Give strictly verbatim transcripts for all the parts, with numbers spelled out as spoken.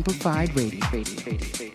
Amplified Radio. Radio, radio, radio.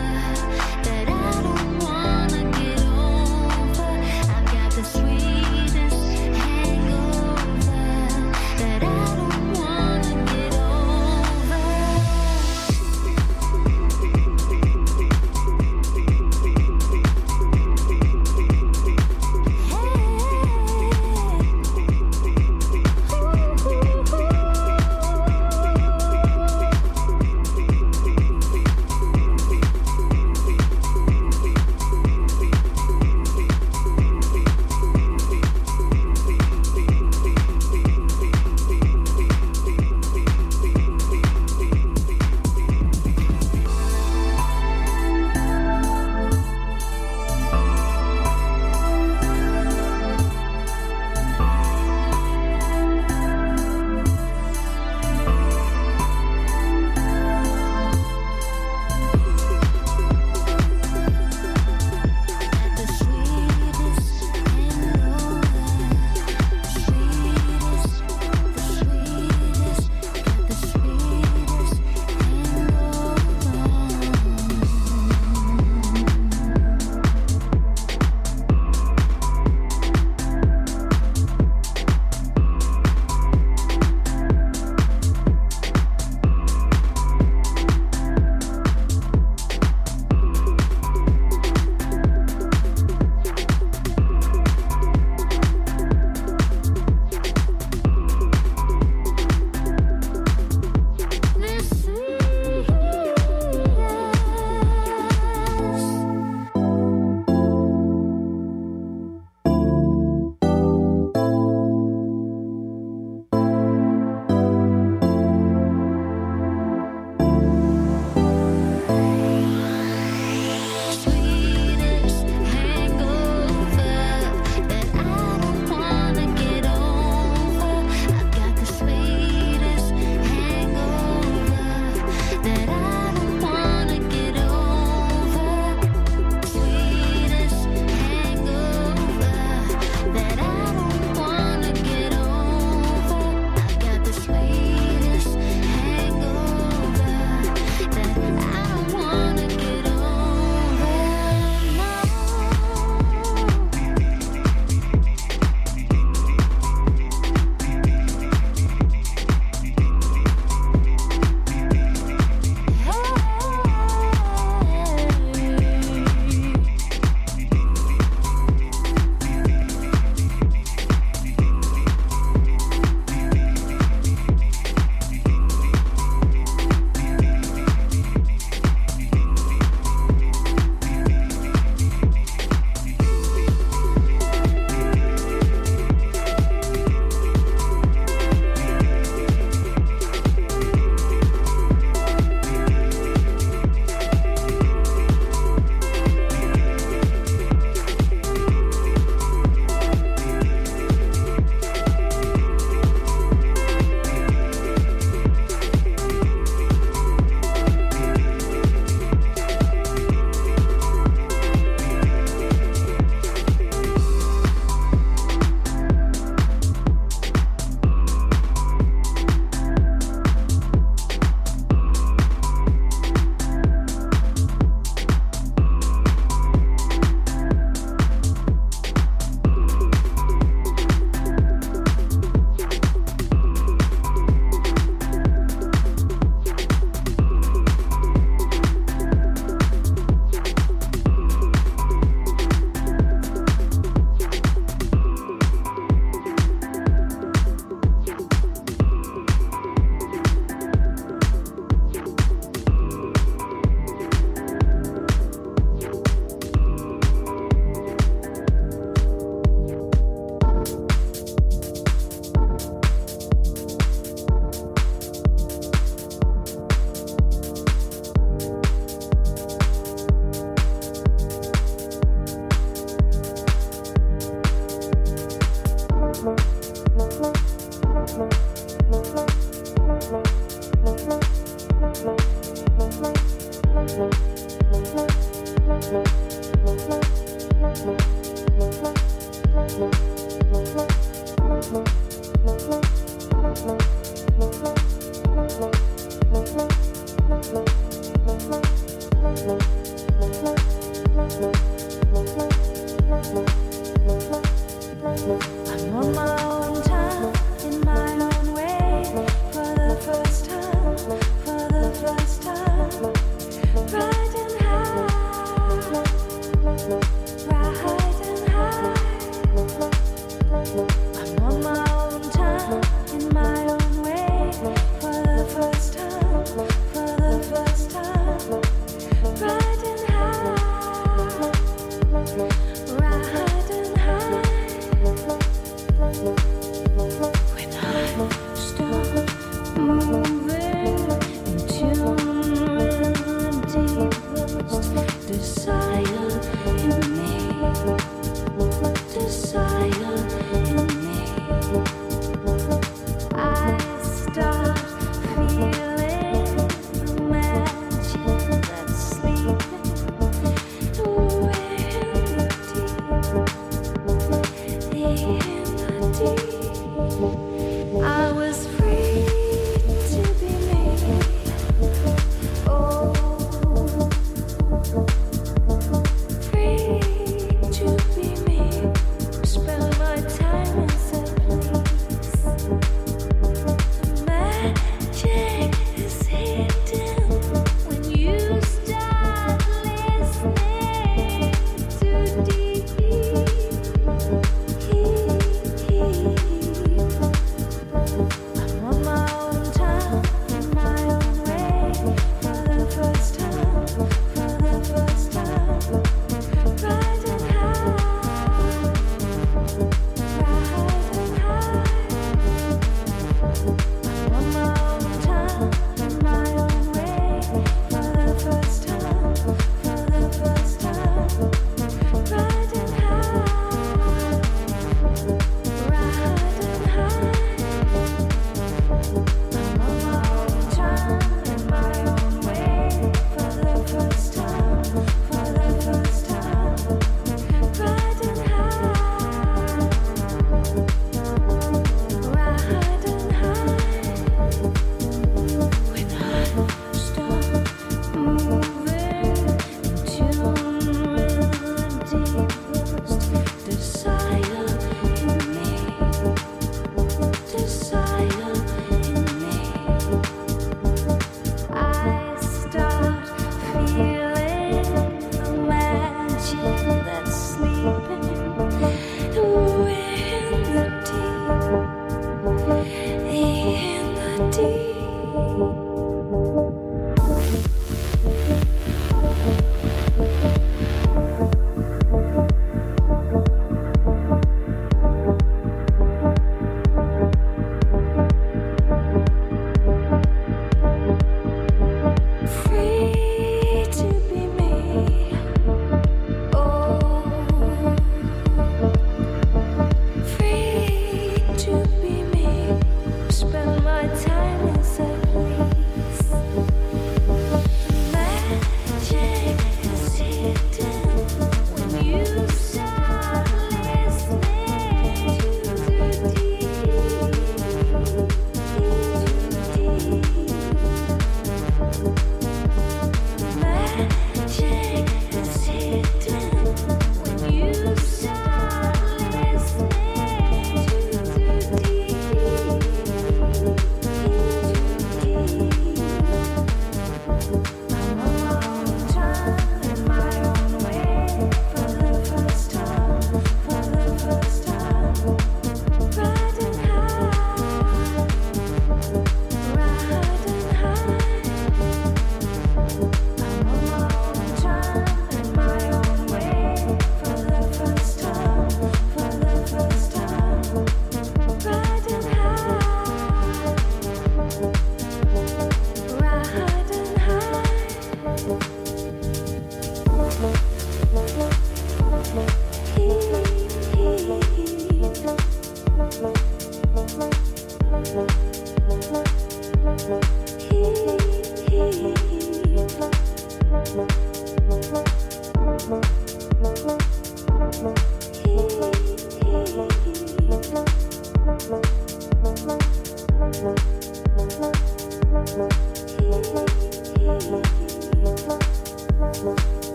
Sweet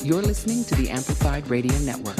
You're listening to the Amplified Radio Network.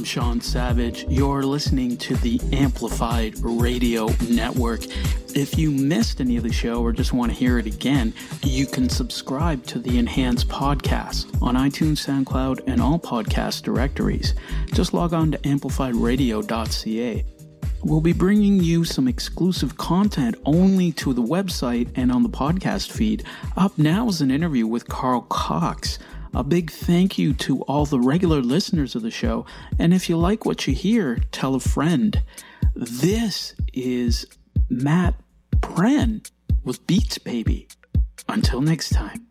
Sean Savage. You're listening to the Amplified Radio Network. If you missed any of the show or just want to hear it again, you can subscribe to the Enhanced Podcast on iTunes, SoundCloud, and all podcast directories. Just log on to amplified radio dot c a. We'll be bringing you some exclusive content only to the website and on the podcast feed. Up now is an interview with Carl Cox. A big thank you to all the regular listeners of the show. And if you like what you hear, tell a friend. This is Matt Pren with Beats Baby. Until next time.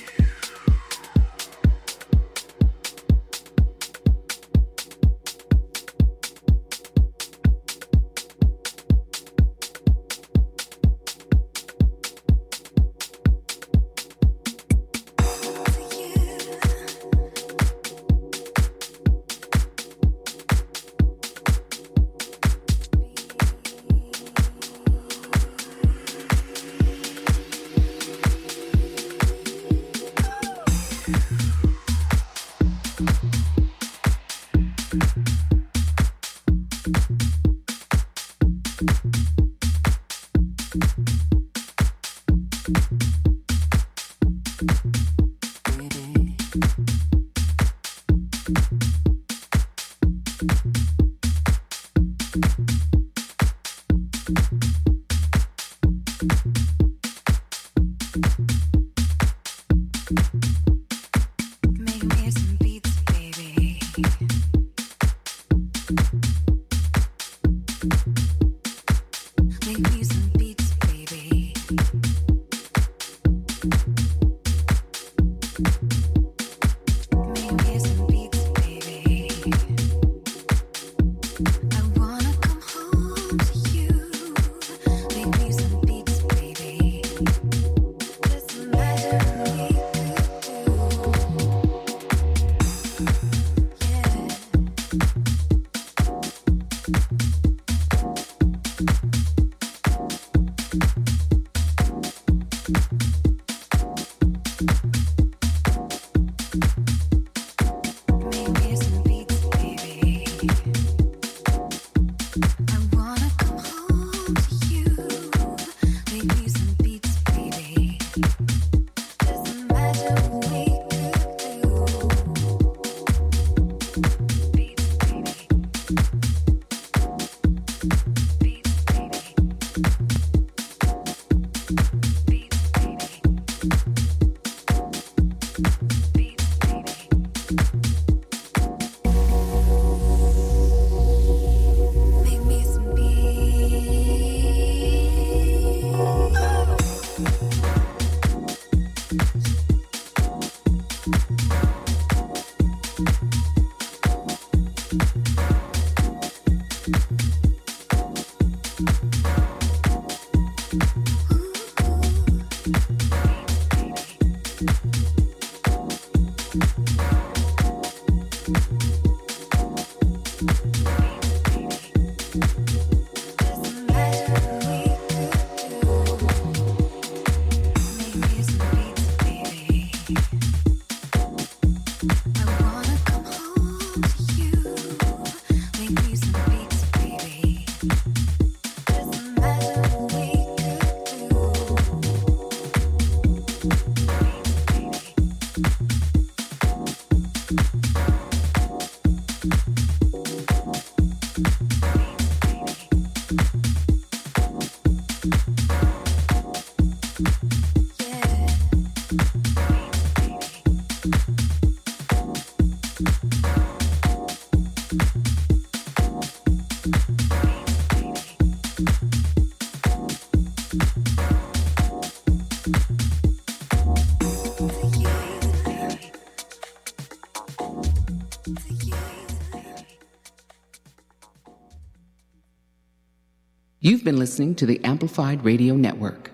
You've been listening to the Amplified Radio Network.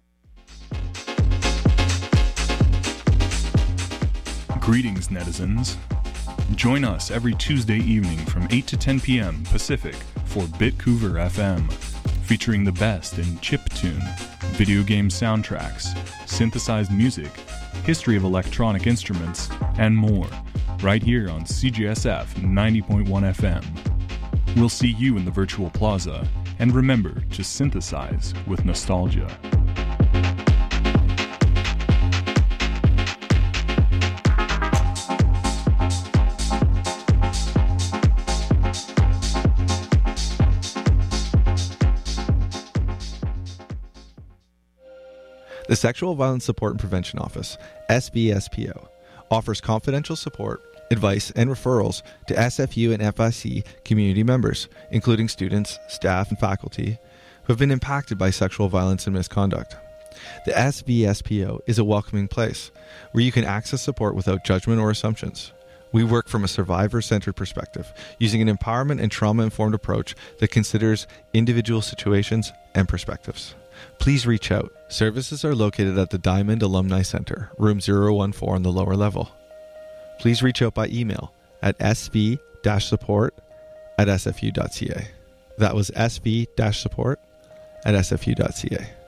Greetings, netizens. Join us every Tuesday evening from eight to ten p.m. Pacific for Bitcouver F M, featuring the best in chiptune, video game soundtracks, synthesized music, history of electronic instruments, and more. right here on C J S F ninety point one F M. We'll see you in the virtual plaza, and remember to synthesize with nostalgia. The Sexual Violence Support and Prevention Office, S V S P O, offers confidential support, advice, and referrals to S F U and F I C community members, including students, staff, and faculty who have been impacted by sexual violence and misconduct. The S V S P O is a welcoming place where you can access support without judgment or assumptions. We work from a survivor-centered perspective, using an empowerment and trauma-informed approach that considers individual situations and perspectives. Please reach out. Services are located at the Diamond Alumni Center, room zero one four on the lower level. Please reach out by email at s v dash support at s f u dot c a. That was s v dash support at s f u dot c a.